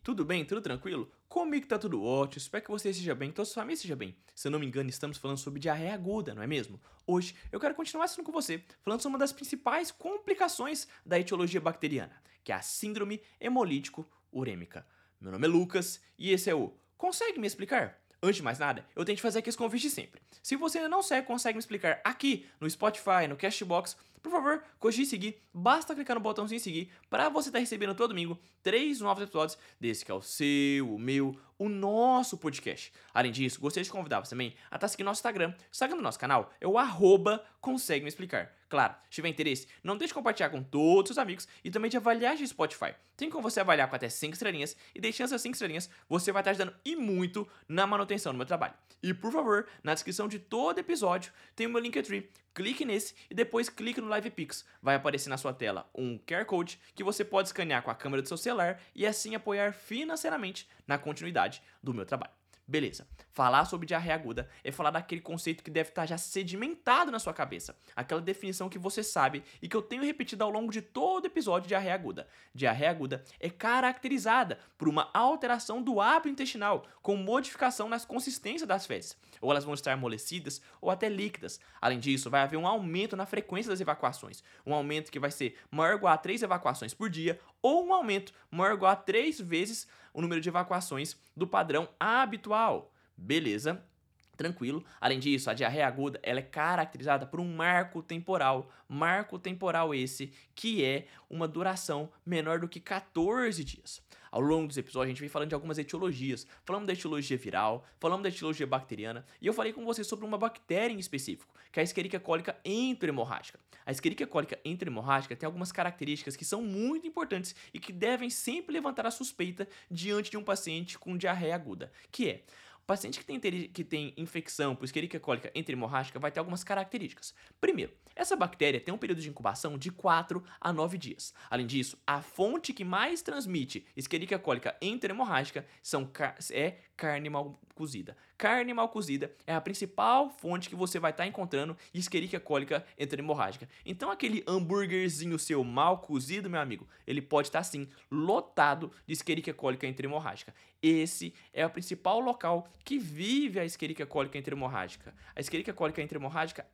tudo bem? Tudo tranquilo? Comigo tá tudo ótimo, espero que você esteja bem, que toda sua família esteja bem. Se eu não me engano, estamos falando sobre diarreia aguda, não é mesmo? Hoje eu quero continuar assunto com você, falando sobre uma das principais complicações da etiologia bacteriana, que é a síndrome hemolítico urêmica. Meu nome é Lucas e esse é o Consegue Me Explicar? Antes de mais nada, eu tenho que fazer aqui esse convite de sempre. Se você ainda não segue, consegue me explicar aqui no Spotify, no Castbox, por favor, cogite seguir, basta clicar no botãozinho seguir para você estar recebendo todo domingo 3 novos episódios desse que é o seu, o meu, o nosso podcast. Além disso, gostaria de convidar você também a estar seguindo nosso Instagram. O Instagram do nosso canal é o @consegue me explicar. Claro, se tiver interesse, não deixe de compartilhar com todos os seus amigos e também de avaliar no Spotify. Tem como você avaliar com até 5 estrelinhas e deixando essas 5 estrelinhas, você vai estar ajudando e muito na manutenção do meu trabalho. E por favor, na descrição de todo episódio tem o meu Linktree. Clique nesse e depois clique no LivePix. Vai aparecer na sua tela um QR Code que você pode escanear com a câmera do seu celular e assim apoiar financeiramente na continuidade do meu trabalho. Beleza, falar sobre diarreia aguda é falar daquele conceito que deve estar já sedimentado na sua cabeça. Aquela definição que você sabe e que eu tenho repetido ao longo de todo episódio de diarreia aguda. Diarreia aguda é caracterizada por uma alteração do hábito intestinal, com modificação nas consistências das fezes. Ou elas vão estar amolecidas ou até líquidas. Além disso, vai haver um aumento na frequência das evacuações. Um aumento que vai ser maior ou igual a 3 evacuações por dia ou um aumento maior ou igual a 3 vezes o número de evacuações do padrão habitual. Beleza? Tranquilo. Além disso, a diarreia aguda ela é caracterizada por um marco temporal. Marco temporal esse que é uma duração menor do que 14 dias. Ao longo dos episódios, a gente vem falando de algumas etiologias. Falamos da etiologia viral, falamos da etiologia bacteriana e eu falei com você sobre uma bactéria em específico, que é a Escherichia cólica enterohemorrágica. A Escherichia cólica enterohemorrágica tem algumas características que são muito importantes e que devem sempre levantar a suspeita diante de um paciente com diarreia aguda, que é o paciente que tem infecção por Escherichia cólica enterohemorrágica vai ter algumas características. Primeiro, essa bactéria tem um período de incubação de 4 a 9 dias. Além disso, a fonte que mais transmite Escherichia cólica enterohemorrágica é carne mal cozida. Carne mal cozida é a principal fonte que você vai estar encontrando Escherichia cólica enterohemorrágica. Então aquele hambúrguerzinho seu mal cozido, meu amigo, ele pode estar sim lotado de Escherichia cólica enterohemorrágica. Esse é o principal local que vive a Escherichia cólica enterohemorrágica. A Escherichia cólica enterohemorrágica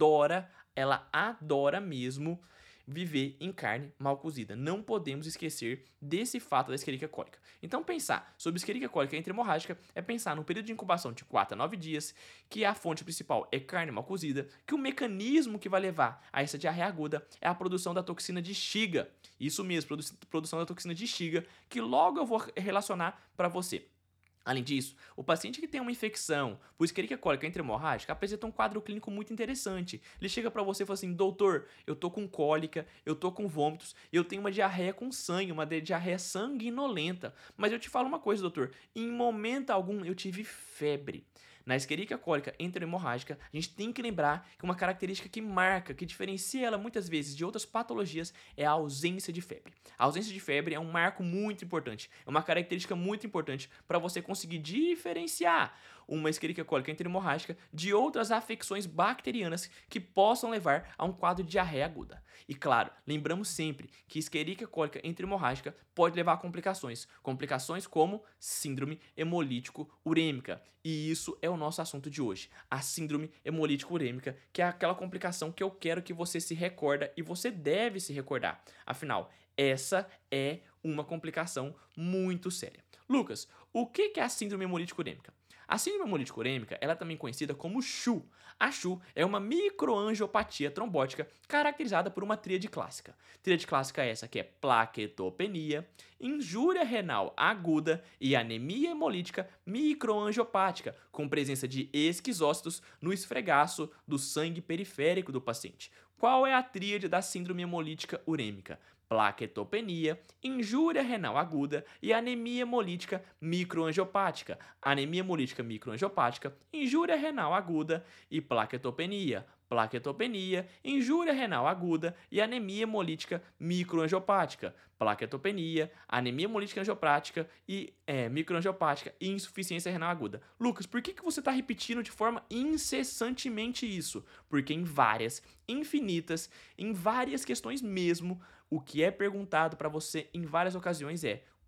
ela adora mesmo viver em carne mal cozida. Não podemos esquecer desse fato da Escherichia cólica. Então, pensar sobre Escherichia cólica enterohemorrágica é pensar num período de incubação de 4 a 9 dias, que a fonte principal é carne mal cozida, que o mecanismo que vai levar a essa diarreia aguda é a produção da toxina de Shiga. Isso mesmo, produção da toxina de Shiga, que logo eu vou relacionar para você. Além disso, o paciente que tem uma infecção por Escherichia cólica enterohemorrágica apresenta um quadro clínico muito interessante. Ele chega para você e fala assim: doutor, eu tô com cólica, eu tô com vômitos, eu tenho uma diarreia com sangue, uma diarreia sanguinolenta. Mas eu te falo uma coisa, doutor, em momento algum eu tive febre. Na Escherichia cólica enterohemorrágica, a gente tem que lembrar que uma característica que marca, que diferencia ela muitas vezes de outras patologias é a ausência de febre. A ausência de febre é um marco muito importante, é uma característica muito importante para você conseguir diferenciar uma Escherichia cólica enterohemorrágica de outras afecções bacterianas que possam levar a um quadro de diarreia aguda. E claro, lembramos sempre que Escherichia cólica enterohemorrágica pode levar a complicações como síndrome hemolítico urêmica. E isso é o nosso assunto de hoje, a síndrome hemolítico urêmica, que é aquela complicação que eu quero que você se recorda e você deve se recordar. Afinal, essa é uma complicação muito séria. Lucas, o que é a síndrome hemolítico urêmica? A síndrome hemolítica urêmica ela é também conhecida como CHU. A CHU é uma microangiopatia trombótica caracterizada por uma tríade clássica. Tríade clássica é essa que é plaquetopenia, injúria renal aguda e anemia hemolítica microangiopática, com presença de esquizócitos no esfregaço do sangue periférico do paciente. Qual é a tríade da síndrome hemolítica urêmica? Plaquetopenia, injúria renal aguda e anemia hemolítica microangiopática. Anemia hemolítica microangiopática, injúria renal aguda e plaquetopenia. Plaquetopenia, injúria renal aguda e anemia hemolítica microangiopática. Plaquetopenia, anemia hemolítica angiopática e microangiopática e insuficiência renal aguda. Lucas, por que você está repetindo de forma incessantemente isso? Porque em várias, infinitas, em várias questões mesmo, o que é perguntado para você em várias ocasiões é: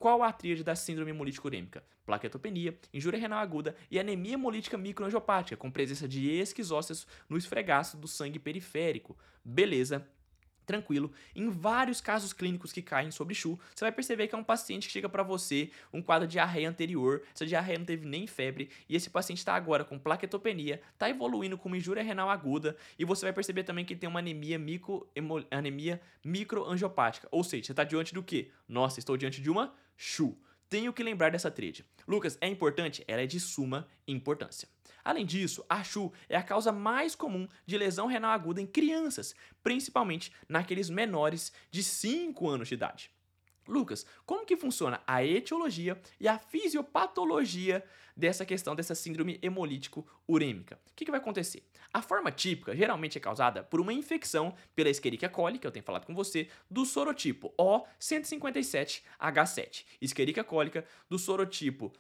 Qual a tríade da síndrome hemolítica urêmica? Plaquetopenia, injúria renal aguda e anemia hemolítica microangiopática, com presença de esquizócitos no esfregaço do sangue periférico. Beleza? Tranquilo. Em vários casos clínicos que caem sobre CHU, você vai perceber que é um paciente que chega para você um quadro de diarreia anterior, essa diarreia não teve nem febre, e esse paciente está agora com plaquetopenia, está evoluindo com uma injúria renal aguda, e você vai perceber também que tem uma anemia microangiopática, ou seja, você está diante do quê? Nossa, estou diante de uma CHU. Tenho que lembrar dessa tríade. Lucas, é importante? Ela é de suma importância. Além disso, a CHU é a causa mais comum de lesão renal aguda em crianças, principalmente naqueles menores de 5 anos de idade. Lucas, como que funciona a etiologia e a fisiopatologia dessa questão dessa síndrome hemolítico urêmica? O que vai acontecer? A forma típica geralmente é causada por uma infecção pela Escherichia coli, que eu tenho falado com você, do sorotipo O157H7. Escherichia cólica do sorotipo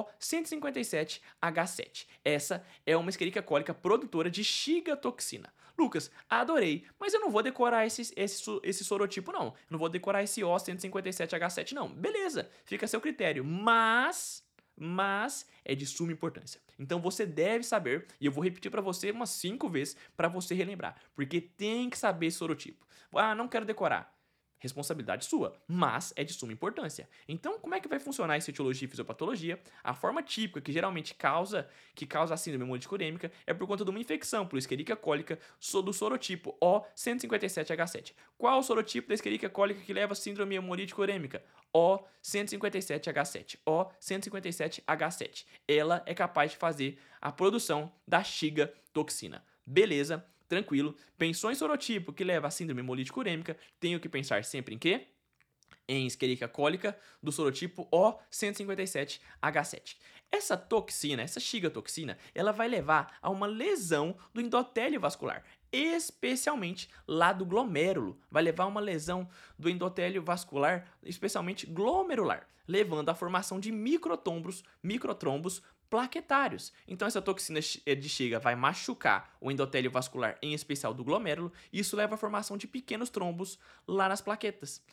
O157H7. Essa é uma Escherichia cólica produtora de chigatoxina. Lucas, adorei, mas eu não vou decorar esse sorotipo, não. Eu não vou decorar esse O157H7, não. Beleza, fica a seu critério, mas é de suma importância. Então você deve saber, e eu vou repetir para você umas 5 vezes para você relembrar, porque tem que saber esse sorotipo. Ah, não quero decorar. Responsabilidade sua, mas é de suma importância. Então, como é que vai funcionar essa etiologia e fisiopatologia? A forma típica que geralmente causa a síndrome hemolítica urêmica é por conta de uma infecção por Escherichia cólica do sorotipo O157H7. Qual o sorotipo da Escherichia cólica que leva a síndrome hemolítica urêmica? O157H7. O157H7. Ela é capaz de fazer a produção da chigatoxina. Beleza? Tranquilo. Pensou em sorotipo que leva a síndrome hemolítica urêmica, tenho que pensar sempre em quê? Em Escherichia cólica do sorotipo O157H7. Essa toxina, essa chigatoxina, ela vai levar a uma lesão do endotélio vascular, especialmente lá do glomérulo. Vai levar a uma lesão do endotélio vascular, especialmente glomerular, levando à formação de microtrombos plaquetários. Então essa toxina de Shiga vai machucar o endotélio vascular, em especial do glomérulo, e isso leva à formação de pequenos trombos lá nas plaquetas.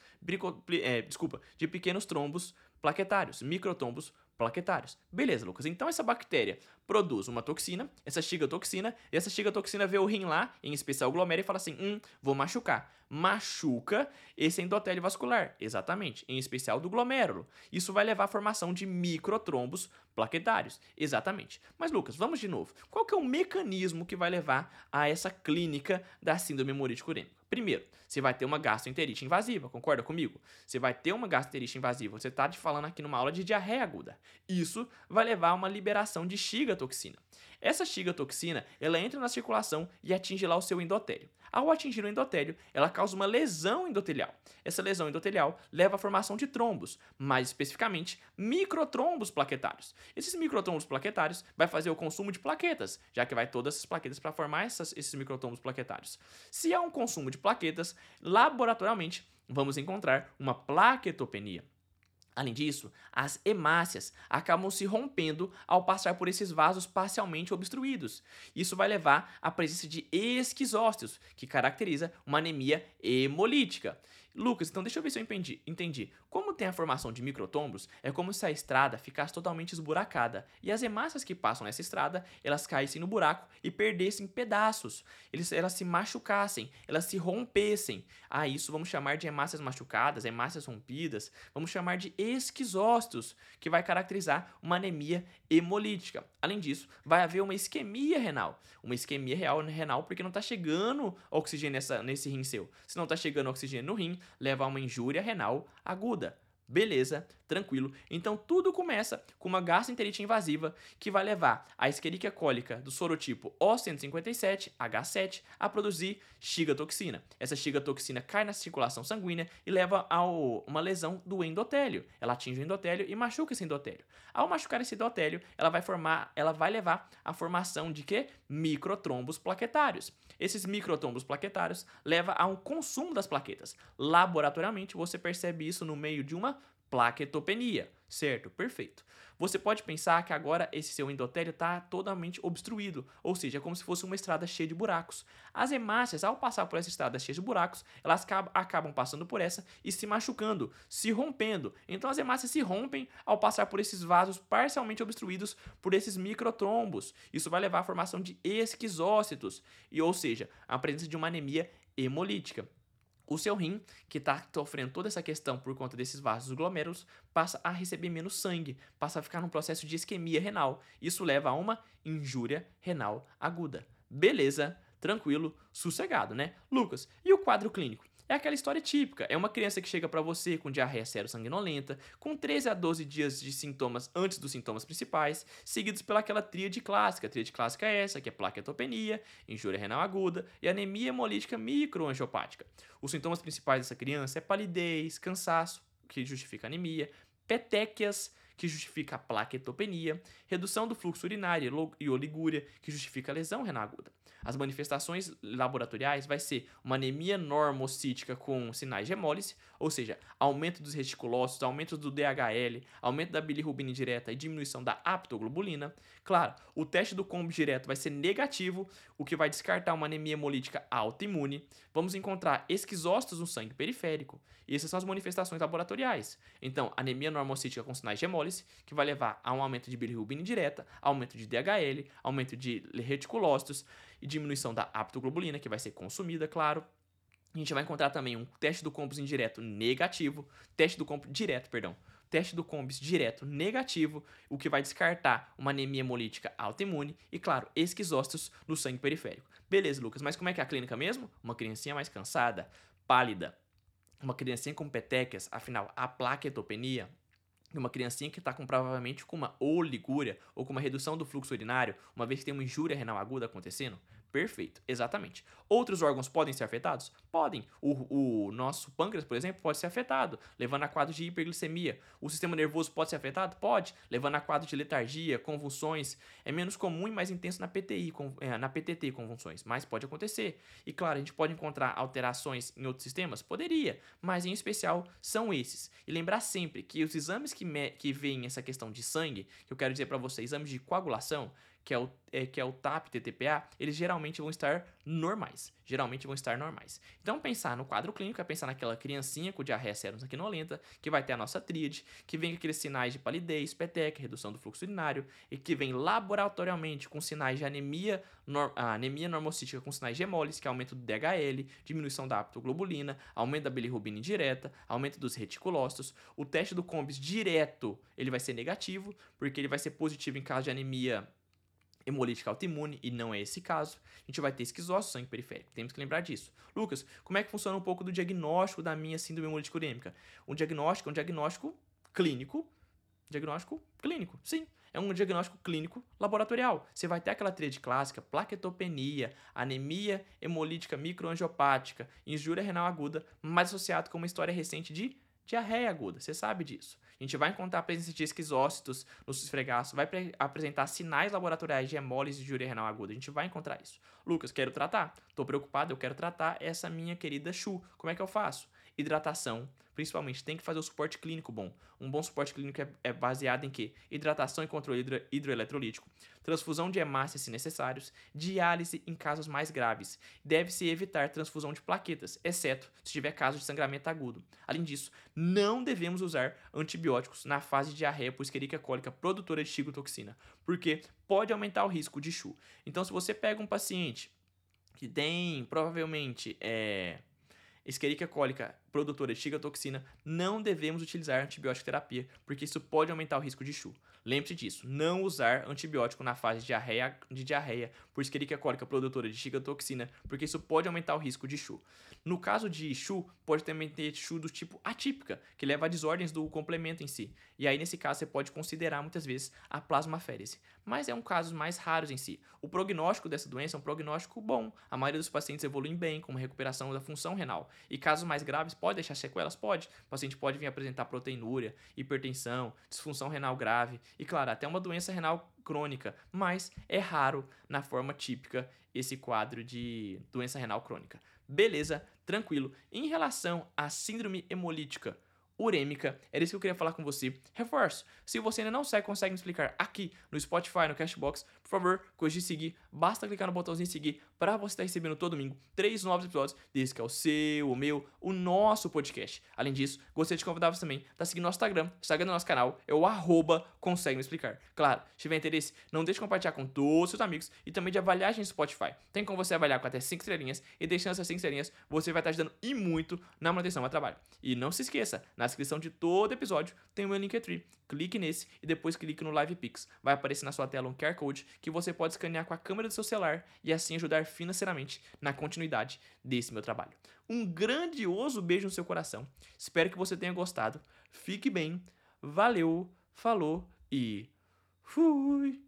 De pequenos trombos plaquetários, microtrombos plaquetários. Beleza, Lucas. Então essa bactéria produz uma toxina, essa chigatoxina, e essa chigatoxina vê o rim lá, em especial o glomérulo, e fala assim, vou machucar. Machuca esse endotélio vascular, exatamente, em especial do glomérulo. Isso vai levar à formação de microtrombos plaquetários, exatamente. Mas, Lucas, vamos de novo. Qual que é o mecanismo que vai levar a essa clínica da síndrome hemolítica urêmica? Primeiro, você vai ter uma gastroenterite invasiva, concorda comigo? Você vai ter uma gastroenterite invasiva, você está falando aqui numa aula de diarreia aguda. Isso vai levar a uma liberação de chigatoxina. Essa chigatoxina, ela entra na circulação e atinge lá o seu endotélio. Ao atingir o endotélio, ela causa uma lesão endotelial. Essa lesão endotelial leva à formação de trombos, mais especificamente microtrombos plaquetários. Esses microtrombos plaquetários vai fazer o consumo de plaquetas, já que vai todas essas plaquetas para formar esses microtrombos plaquetários. Se há um consumo de plaquetas, laboratorialmente vamos encontrar uma plaquetopenia. Além disso, as hemácias acabam se rompendo ao passar por esses vasos parcialmente obstruídos. Isso vai levar à presença de esquizócitos, que caracteriza uma anemia hemolítica. Lucas, então deixa eu ver se eu entendi. Como tem a formação de microtrombos, é como se a estrada ficasse totalmente esburacada e as hemácias que passam nessa estrada, elas caíssem no buraco e perdessem pedaços. Elas se machucassem, elas se rompessem. A isso vamos chamar de hemácias machucadas, hemácias rompidas, vamos chamar de esquizócitos, que vai caracterizar uma anemia hemolítica. Além disso, vai haver uma isquemia renal. Uma isquemia renal porque não está chegando oxigênio nesse rim seu. Se não está chegando oxigênio no rim, leva a uma injúria renal aguda. Beleza, tranquilo. Então tudo começa com uma gastroenterite invasiva que vai levar a Escherichia cólica do sorotipo O157H7 a produzir chigatoxina. Essa chigatoxina cai na circulação sanguínea e leva a uma lesão do endotélio. Ela atinge o endotélio e machuca esse endotélio. Ao machucar esse endotélio, ela vai levar à formação de quê? Microtrombos plaquetários. Esses microtrombos plaquetários levam a um consumo das plaquetas. Laboratorialmente, você percebe isso no meio de uma plaquetopenia, certo? Perfeito. Você pode pensar que agora esse seu endotélio está totalmente obstruído, ou seja, é como se fosse uma estrada cheia de buracos. As hemácias, ao passar por essa estrada cheia de buracos, elas acabam passando por essa e se machucando, se rompendo. Então as hemácias se rompem ao passar por esses vasos parcialmente obstruídos por esses microtrombos. Isso vai levar à formação de esquizócitos, ou seja, a presença de uma anemia hemolítica. O seu rim, que está sofrendo toda essa questão por conta desses vasos glomérulos, passa a receber menos sangue, passa a ficar num processo de isquemia renal. Isso leva a uma injúria renal aguda. Beleza, tranquilo, sossegado, né? Lucas, e o quadro clínico? É aquela história típica, é uma criança que chega para você com diarreia serossanguinolenta, com 13 a 12 dias de sintomas antes dos sintomas principais, seguidos pelaquela tríade clássica. A tríade clássica é essa, que é plaquetopenia, injúria renal aguda e anemia hemolítica microangiopática. Os sintomas principais dessa criança é palidez, cansaço, que justifica anemia, petequias, que justifica a plaquetopenia, redução do fluxo urinário e oligúria, que justifica a lesão renal aguda. As manifestações laboratoriais vai ser uma anemia normocítica com sinais de hemólise, ou seja, aumento dos reticulócitos, aumento do DHL, aumento da bilirrubina indireta e diminuição da aptoglobulina. Claro, o teste do combo direto vai ser negativo, o que vai descartar uma anemia hemolítica autoimune. Vamos encontrar esquizócitos no sangue periférico. E essas são as manifestações laboratoriais. Então, anemia normocítica com sinais de hemólise, que vai levar a um aumento de bilirrubina indireta, aumento de DHL, aumento de reticulócitos e diminuição da aptoglobulina, que vai ser consumida, claro. A gente vai encontrar também um teste do Combis indireto negativo, teste do Combis direto negativo, o que vai descartar uma anemia hemolítica autoimune e, claro, esquizócitos no sangue periférico. Beleza, Lucas, mas como é que é a clínica mesmo? Uma criancinha mais cansada, pálida, uma criancinha com petequias, afinal, a plaquetopenia, uma criancinha que está provavelmente com uma oligúria ou com uma redução do fluxo urinário, uma vez que tem uma injúria renal aguda acontecendo? Perfeito, exatamente. Outros órgãos podem ser afetados? Podem. O nosso pâncreas, por exemplo, pode ser afetado, levando a quadro de hiperglicemia. O sistema nervoso pode ser afetado? Pode, levando a quadro de letargia, convulsões. É menos comum e mais intenso na PTI, na PTT, convulsões, mas pode acontecer. E claro, a gente pode encontrar alterações em outros sistemas? Poderia, mas em especial são esses. E lembrar sempre que os exames que veem essa questão de sangue, que eu quero dizer para você, exames de coagulação, que é o TAP, TTPA, eles geralmente vão estar normais. Então, pensar no quadro clínico é pensar naquela criancinha com diarreia serossanguinolenta, que vai ter a nossa tríade, que vem com aqueles sinais de palidez, peteca, redução do fluxo urinário, e que vem laboratorialmente com sinais de anemia normocítica com sinais de hemólise, que é aumento do DHL, diminuição da aptoglobulina, aumento da bilirrubina indireta, aumento dos reticulócitos. O teste do Combis direto, ele vai ser negativo, porque ele vai ser positivo em caso de anemia hemolítica autoimune, e não é esse caso. A gente vai ter esquizócitos no sangue periférico. Temos que lembrar disso. Lucas, como é que funciona um pouco do diagnóstico da minha síndrome hemolítica urêmica? Um diagnóstico é um diagnóstico clínico. Diagnóstico clínico, sim. É um diagnóstico clínico laboratorial. Você vai ter aquela tríade clássica, plaquetopenia, anemia hemolítica microangiopática, injúria renal aguda, mas associado com uma história recente de diarreia aguda. Você sabe disso. A gente vai encontrar a presença de esquizócitos nos esfregaços, vai apresentar sinais laboratoriais de hemólise e injúria renal aguda. A gente vai encontrar isso. Lucas, quero tratar. Tô preocupado, eu quero tratar essa minha querida Chu. Como é que eu faço? Hidratação, principalmente, tem que fazer o suporte clínico bom. Um bom suporte clínico é baseado em quê? Hidratação e controle hidroeletrolítico, transfusão de hemácias se necessários, diálise em casos mais graves. Deve-se evitar transfusão de plaquetas, exceto se tiver caso de sangramento agudo. Além disso, não devemos usar antibióticos na fase de diarreia por Escherichia cólica produtora de cigotoxina, porque pode aumentar o risco de Chu. Então, se você pega um paciente que tem, provavelmente, Escherichia cólica produtora de cigotoxina, não devemos utilizar antibiótico terapia, porque isso pode aumentar o risco de Chu. Lembre-se disso, não usar antibiótico na fase de diarreia por Escherichia cólica produtora de cigotoxina, porque isso pode aumentar o risco de Chu. No caso de Chu, pode também ter Chu do tipo atípica, que leva a desordens do complemento em si. E aí, nesse caso, você pode considerar muitas vezes a plasmaférese. Mas é um caso mais raros em si. O prognóstico dessa doença é um prognóstico bom. A maioria dos pacientes evoluem bem, com uma recuperação da função renal. E casos mais graves, pode deixar sequelas? Pode. O paciente pode vir apresentar proteinúria, hipertensão, disfunção renal grave e, claro, até uma doença renal crônica, mas é raro na forma típica esse quadro de doença renal crônica. Beleza, tranquilo. Em relação à síndrome hemolítica urêmica. Era isso que eu queria falar com você. Reforço, se você ainda não consegue me explicar aqui no Spotify, no Cashbox, por favor, coisa de seguir, basta clicar no botãozinho seguir para você estar recebendo todo domingo 3 novos episódios desse que é o seu, o meu, o nosso podcast. Além disso, gostaria de convidar você também a seguir nosso Instagram do nosso canal é o @consegue me explicar. Claro, se tiver interesse, não deixe de compartilhar com todos os seus amigos e também de avaliar a gente no Spotify. Tem como você avaliar com até 5 estrelinhas e deixando essas 5 estrelinhas, você vai estar ajudando e muito na manutenção do trabalho. E não se esqueça, na descrição de todo episódio tem o meu Linktree. Clique nesse e depois clique no Live Pix. Vai aparecer na sua tela um QR Code que você pode escanear com a câmera do seu celular e assim ajudar financeiramente na continuidade desse meu trabalho. Um grandioso beijo no seu coração. Espero que você tenha gostado. Fique bem. Valeu, falou e fui!